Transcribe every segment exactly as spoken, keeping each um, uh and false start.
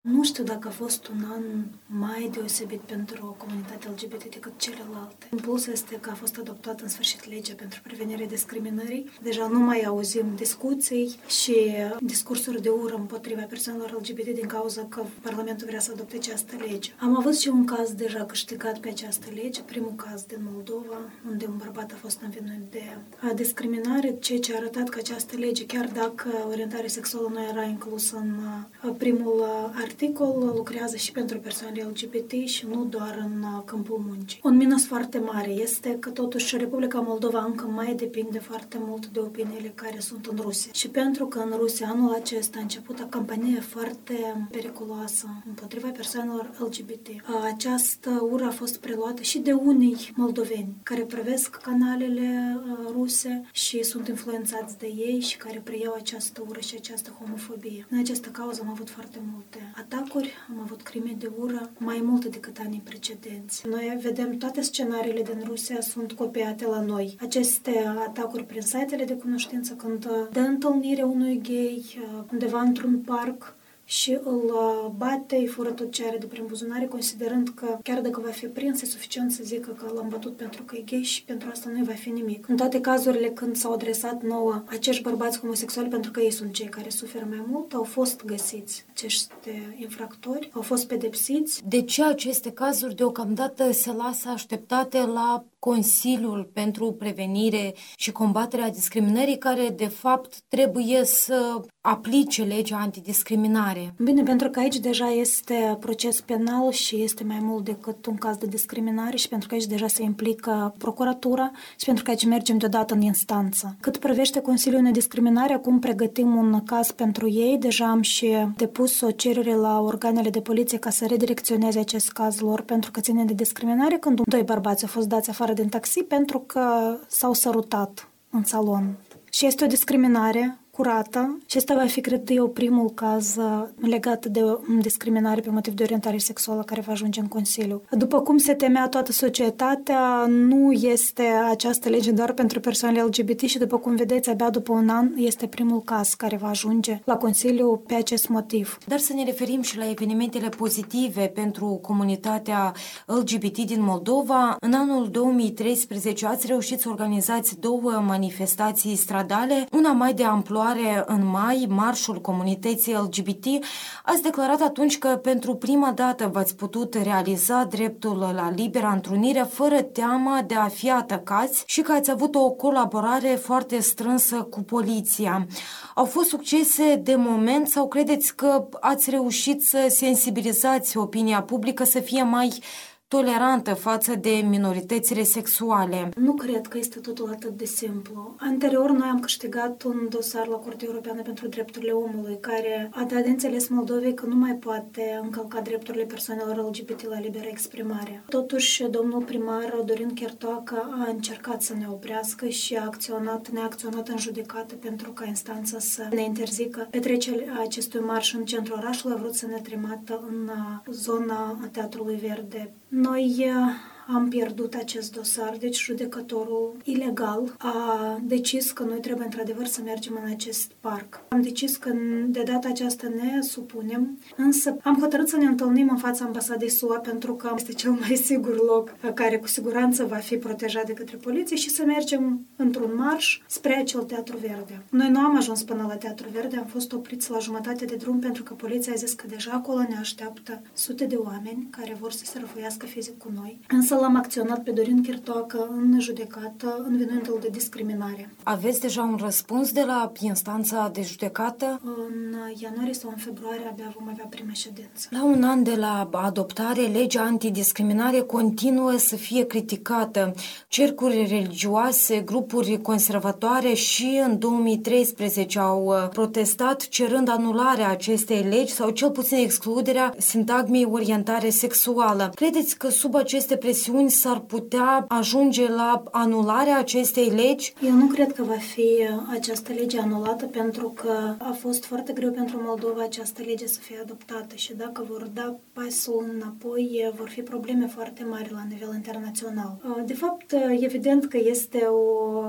Nu știu dacă a fost un an mai deosebit pentru comunitatea L G B T decât celelalte. În plus este că a fost adoptată în sfârșit legea pentru prevenirea discriminării. Deja nu mai auzim discuții și discursuri de ură împotriva persoanelor L G B T din cauza că Parlamentul vrea să adopte această lege. Am avut și un caz deja câștigat pe această lege, primul caz din Moldova, unde un bărbat a fost învinuit de discriminare, ceea ce a arătat că această lege, chiar dacă orientarea sexuală nu era inclusă în primul articol, lucrează și pentru persoanele L G B T și nu doar în câmpul muncii. Un minus foarte mare este că totuși Republica Moldova încă mai depinde foarte mult de opiniile care sunt în Rusia. Și pentru că în Rusia anul acesta a început o campanie foarte periculoasă împotriva persoanelor L G B T, această ură a fost preluată și de unii moldoveni care privesc canalele ruse și sunt influențați de ei și care preiau această ură și această homofobie. În această cauză am avut foarte multe atacuri, am avut crime de ură, mai multe decât anii precedenți. Noi vedem toate scenariile din Rusia sunt copiate la noi. Aceste atacuri prin site-ele de cunoștință, când dă întâlnire unui gay undeva într-un parc și îl bate, îi fură tot ce are de prin buzunare, considerând că chiar dacă va fi prins, e suficient să zică că l-am bătut pentru că e gay și pentru asta nu va fi nimic. În toate cazurile când s-au adresat nouă acești bărbați homosexuali, pentru că ei sunt cei care suferă mai mult, au fost găsiți acești infractori, au fost pedepsiți. De ce aceste cazuri deocamdată se lasă așteptate la Consiliul pentru Prevenire și Combaterea Discriminării, care de fapt trebuie să aplice legea antidiscriminare? Bine, pentru că aici deja este proces penal și este mai mult decât un caz de discriminare și pentru că aici deja se implică procuratura și pentru că aici mergem deodată în instanță. Cât privește Consiliul Nediscriminare, acum pregătim un caz pentru ei. Deja am și depus o cerere la organele de poliție ca să redirecționeze acest caz lor pentru că ține de discriminare, când doi bărbați au fost dați afară din taxi pentru că s-au sărutat în salon. Și este o discriminare curată și ăsta va fi, cred eu, primul caz legat de discriminare pe motiv de orientare sexuală care va ajunge în Consiliu. După cum se temea toată societatea, nu este această lege doar pentru persoanele L G B T și, după cum vedeți, abia după un an este primul caz care va ajunge la Consiliu pe acest motiv. Dar să ne referim și la evenimentele pozitive pentru comunitatea L G B T din Moldova. În anul două mii treisprezece ați reușit să organizați două manifestații stradale, una mai de amploare în mai, Marșul Comunității L G B T. Ați declarat atunci că pentru prima dată v-ați putut realiza dreptul la libera întrunire fără teama de a fi atacați și că ați avut o colaborare foarte strânsă cu poliția. Au fost succese de moment sau credeți că ați reușit să sensibilizați opinia publică să fie mai tolerantă față de minoritățile sexuale? Nu cred că este totul atât de simplu. Anterior, noi am câștigat un dosar la Curtea Europeană pentru Drepturile Omului, care a dat de înțeles Moldovei că nu mai poate încălca drepturile persoanelor L G B T la liberă exprimare. Totuși, domnul primar Dorin Chertoacă a încercat să ne oprească și a acționat, ne-a acționat în judecată pentru ca instanța să ne interzică petrecerea acestui marș în centrul orașului, a vrut să ne trimată în zona Teatrului Verde. Noi am pierdut acest dosar, deci judecătorul ilegal a decis că noi trebuie într-adevăr să mergem în acest parc. Am decis că de data aceasta ne supunem, însă am hotărât să ne întâlnim în fața ambasadei S U A pentru că este cel mai sigur loc care cu siguranță va fi protejat de către poliție și să mergem într-un marș spre acel Teatru Verde. Noi nu am ajuns până la Teatru Verde, am fost opriți la jumătate de drum pentru că poliția a zis că deja acolo ne așteaptă sute de oameni care vor să se răfuiască fizic cu noi. Însă l-am acționat pe Dorin Chertoacă în judecată, învinuindu-l de discriminare. Aveți deja un răspuns de la instanța de judecată? În ianuarie sau în februarie abia vom avea prima ședință. La un an de la adoptare, legea antidiscriminare continuă să fie criticată. Cercuri religioase, grupuri conservatoare și în două mii treisprezece au protestat cerând anularea acestei legi sau cel puțin excluderea sintagmei orientare sexuală. Credeți că sub aceste presiuni s-ar putea ajunge la anularea acestei legi? Eu nu cred că va fi această lege anulată pentru că a fost foarte greu pentru Moldova această lege să fie adoptată și dacă vor da pasul înapoi, vor fi probleme foarte mari la nivel internațional. De fapt, evident că este o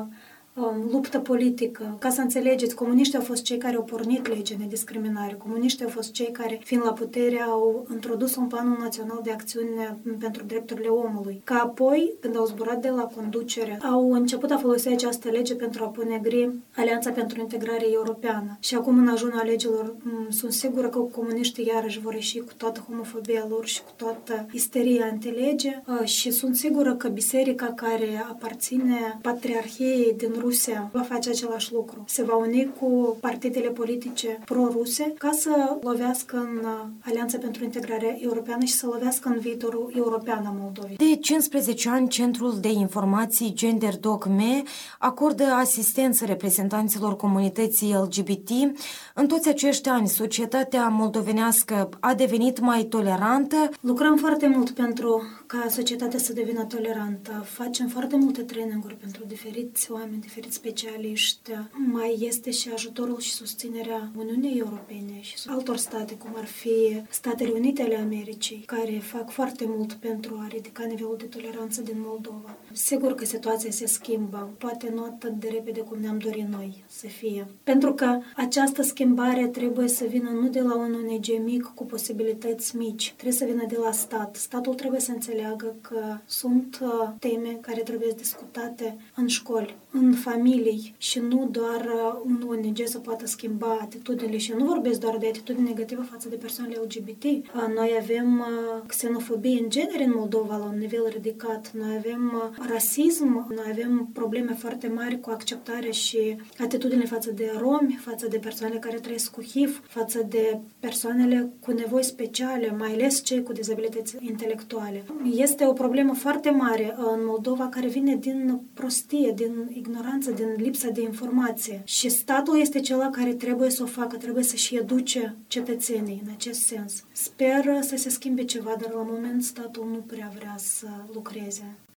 um, luptă politică. Ca să înțelegeți, comuniștii au fost cei care au pornit legea nediscriminare. Comuniștii au fost cei care, fiind la putere, au introdus un plan național de acțiune pentru drepturile omului. Ca apoi, când au zburat de la conducere, au început a folosi această lege pentru a pune gri Alianța pentru Integrare Europeană. Și acum, în ajunul alegerilor, sunt sigură că comuniștii iarăși vor ieși cu toată homofobia lor și cu toată isteria antilege și sunt sigură că biserica care aparține Patriarhiei din Rusia va face același lucru. Se va uni cu partidele politice pro-ruse ca să lovească în Alianța pentru Integrare Europeană și să lovească în viitorul european al Moldovei. De cincisprezece ani, Centrul de Informații Gender Doc M E acordă asistență reprezentanților comunității L G B T. În toți acești ani, societatea moldovenească a devenit mai tolerantă. Lucrăm foarte mult pentru ca societatea să devină tolerantă. Facem foarte multe traininguri pentru diferiți oameni, diferiți specialiști. Mai este și ajutorul și susținerea Uniunii Europene și altor state, cum ar fi Statele Unite ale Americii, care fac foarte mult pentru a ridica nivelul de toleranță din Moldova. Sigur că situația se schimbă, poate nu atât de repede cum ne-am dorit noi să fie. Pentru că această schimbare trebuie să vină nu de la un O N G mic cu posibilități mici, trebuie să vină de la stat. Statul trebuie să înțeleagă că sunt uh, teme care trebuie discutate în școli, în familii și nu doar uh, un O N G să poată schimba atitudinile. Și eu nu vorbesc doar de atitudini negative față de persoanele L G B T. Uh, noi avem uh, xenofobie în genere în Moldova la un nivel ridicat. Noi avem uh, rasism, noi avem probleme foarte mari cu acceptarea și atitudinile față de romi, față de persoanele care trăiesc cu H I V, față de persoanele cu nevoi speciale, mai ales cei cu dizabilități intelectuale. Este o problemă foarte mare în Moldova care vine din prostie, din ignoranță, din lipsa de informație. Și statul este cel care trebuie să o facă, trebuie să-și educe cetățenii în acest sens. Sper să se schimbe ceva, dar la moment statul nu prea vrea să lucreze.